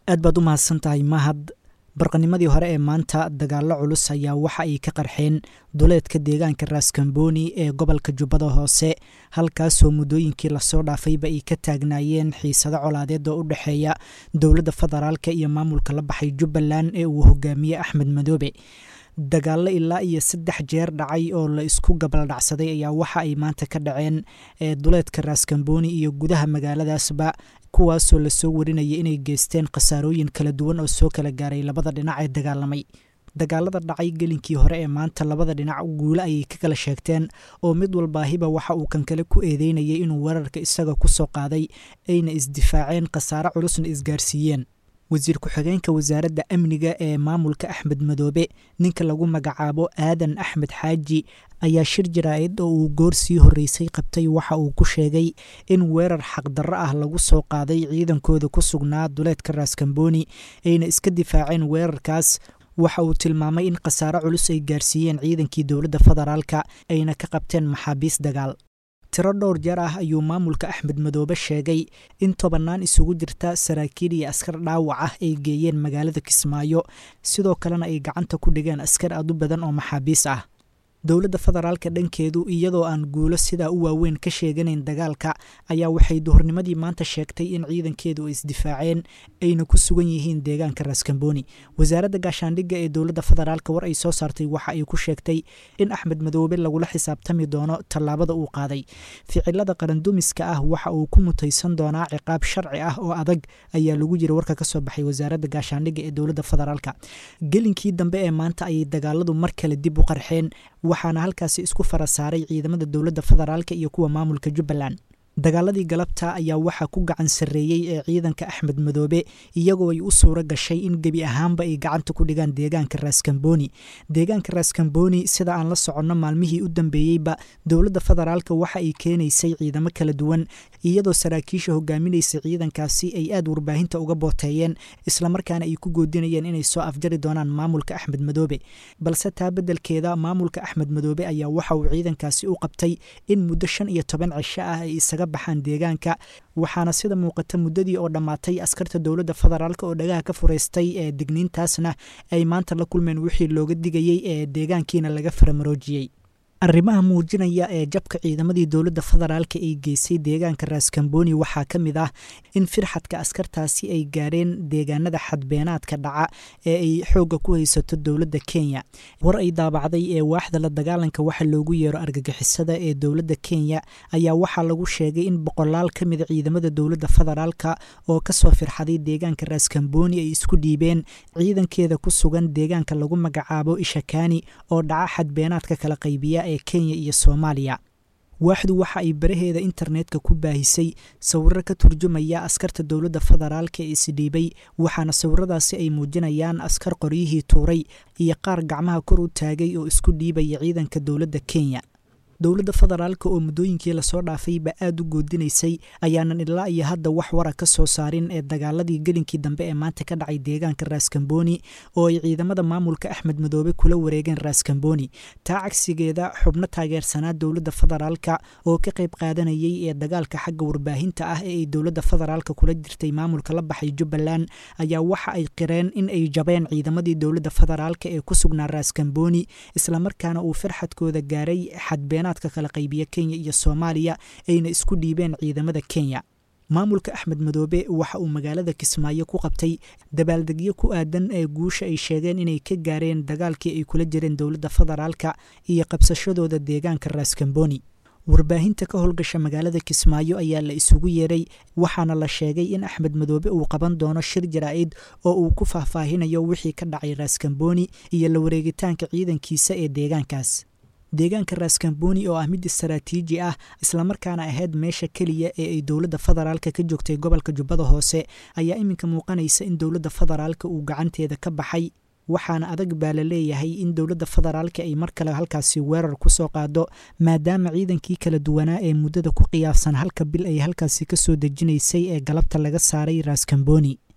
aad baad u mahadsantahay mahad. barqanimadii hore ee maanta dagaallo culus ayaa waxa ay ka qarxeen duleedka deegaanka Raskamboni ee gobolka Jubbada Hoose, halkaasoo muddooyinkii lasoo dhaafayba ay ka taagnaayeen xiisado colaadeed oo u dhexeeya dowladda federaalka iyo maamulka la baxay Jubbaland ee uu hogaamiye Axmed Madoobe. dagaallo ilaa iyo 3 jeer dhacay oo la isku gabaldhacsaday ayaa waxa ay maanta ka dhaceen duleedka Raskamboni iyo gudaha magaaladaasba, kuwaasoo la soo warinayay inay geysteen khasaarooyin kala duwan oo soo kala gaaray labada dhinac ee dagaalamay. dagaalada dhacay gelinkii hore ee maanta labada dhinac guulo ayay ka kala sheegteen oo mid walbaahiba waxa uu kan kale ku eedeynayay inuu weerarka isaga ku soo qaaday, ayna isdifaaceen khasaare culusna isgaarsiiyeen. wasiir ku-xigeenka wasaaradda amniga ee maamulka Axmed Madoobe, ninka lagu magacaabo Aadan Axmed Xaaji, ayaa shir jaraa'id oo uu goor sii horeysay qabtay waxa uu ku sheegay in weerar xaqdarro ah lagu soo qaaday ciidankooda ku sugnaa duleedka Raskamboni, ayna iska difaaceen weerarkaas. waxa uu tilmaamay in khasaare culus ay gaarsiiyeen ciidankii dowladda federaalka, ayna ka qabteen maxaabiis dagaal. tiro dhowr jeer ah ayuu maamulka Axmed Madoobe sheegay in 10 isugu jirta saraakiil iyo askar dhaawac ah ay geeyeen magaalada Kismaayo, sidoo kalena ay gacanta ku dhigeen askar aad u badan oo maxaabiis ah. dowladda federaalka dhankeedu iyadoo aan guulo sidaa u waaweyn ka sheeganayn dagaalka ayaa waxay duhurnimadii maanta sheegtay in ciidankeedu ay isdifaaceen, ayna ku sugan yihiin deegaanka Raskamboni. wasaaradda gaashaandhigga ee dowladda federaalka war ay soo saartay waxa ay ku sheegtay in Axmed Madoobe lagula xisaabtami doono tallaabada uu qaaday. ficilada qarandumiska ah waxa uu ku mutaysan doonaa ciqaab sharci ah oo adag, ayaa lagu jira warka ka soo baxay wasaaradda gaashaandhigga ee dowladda federaalka. gelinkii dambe ee maanta ayay dagaaladu mar kale dib u qarxeen, waxaana halkaasi isku fara saaray ciidamada dowladda federaalka iyo kuwa maamulka Jubbaland. dagaaladii galabta ayaa waxa ku gacan sareeyay ee ciidanka Axmed Madoobe, iyagoo ay u suura gashay in gebi ahaanba ay gacanta ku dhigaan deegaanka Raskamboni. deegaanka Raskamboni sida aan la soconno maalmihii u dambeeyayba dowladda federaalka waxa ay keenaysay ciidamo kala duwan, iyadoo saraakiisha hogaaminaysa ciidankaasi ay aad warbaahinta uga booteeyeen, isla markaana ay ku goodinayeen inay soo afjari doonaan maamulka Axmed Madoobe. balse taa beddelkeeda maamulka Axmed Madoobe ayaa waxa uu ciidankaasi u qabtay in muddo 15 cisho ah ay isaga baxaan deegaanka, waxaana sida muuqata muddadii oo dhammaatay askarta dowladda federaalka oo dhagaha ka fureystay ee digniintaasna ay maanta la kulmeen wixii looga digayay ee deegaankiina laga faramaroojiyey. arrimaha muujinaya ee jabka ciidamadii dowladda federaalka ay geysay deegaanka Raskamboni waxaa ka mid ah in firxadka askartaasi ay gaareen deegaanada xadbeenaadka dhaca ee ay xoogga ku haysato dowladda Kenya. war ay daabacday ee waaxda la dagaalanka waxa loogu yeero argagixisada ee dowladda Kenya ayaa waxaa lagu sheegay in boqolaal ka mid ciidamada dowladda federaalka oo ka soo firxaday deegaanka Raskamboni ay isku dhiibeen ciidankeeda ku sugan deegaanka lagu magacaabo Ishakani oo dhaca xadbeenaadka kala qaybiya Kenya iyo Soomaaliya. waaxdu waxa ay baraheeda internetka ku baahisay sawirro ka turjumaya askarta dowladda federaalka ee isdhiibay, waxaana sawirradaasi ay muujinayaan askar qoryihii tuuray iyo qaar gacmaha kor u taagay oo isku dhiibaya ciidanka dowladda Kenya. dowladda federaalka oo muddooyinkii lasoo dhaafayba aad u goodinaysay ayaanan ilaa iyo hadda wax wara ka soo saarin ee dagaaladii gelinkii dambe ee maanta ka dhacay deegaanka Raskamboni oo ay ciidamada maamulka Axmed Madoobe kula wareegeen Raskamboni. taa cagsigeeda xubno taageersanaa dowladda federaalka oo ka qayb qaadanayay ee dagaalka xagga warbaahinta ah ee ay dowladda federaalka kula jirtay maamulka la baxay Jubbaland ayaa waxa ay qireen in ay jabeen ciidamadii dowladda federaalka ee ku sugnaa Raskamboni, isla markaana uu firxadkooda gaaray xadbeenaadka kala qaybiya Kenya iyo Soomaaliya, ayna isku dhiibeen ciidamada Kenya. maamulka Axmed Madoobe waxa uu magaalada Kismaayo ku qabtay dabaaldegyo ku aadan ee guusha ay sheegeen inay ka gaareen dagaalkii ay kula jireen dowladda federaalka iyo qabsashadooda deegaanka Raskamboni. warbaahinta ka howlgasha magaalada Kismaayo ayaa la isugu yeeray, waxaana la sheegay in Axmed Madoobe uu qaban doono shir jaraa'id oo uu ku faahfaahinayo wixii ka dhacay Raskamboni iyo la wareegitaanka ciidankiisa ee deegaankaas. deegaanka Raskamboni oo ah mid istaraatiiji ah, isla markaana ahayd meesha kaliya ee ay dowladda federaalka ka joogtay gobolka Jubbada Hoose, ayaa iminka muuqanaysa in dowladda federaalka uu gacanteeda ka baxay, waxaana adag baa la leeyahay in dowladda federaalka ay mar kale halkaasi weerar ku soo qaado, maadaama ciidankii kala duwanaa ee muddada ku qiyaabsan halka bil ay halkaasi ka soo dejinaysay ee galabta laga saaray Raskamboni.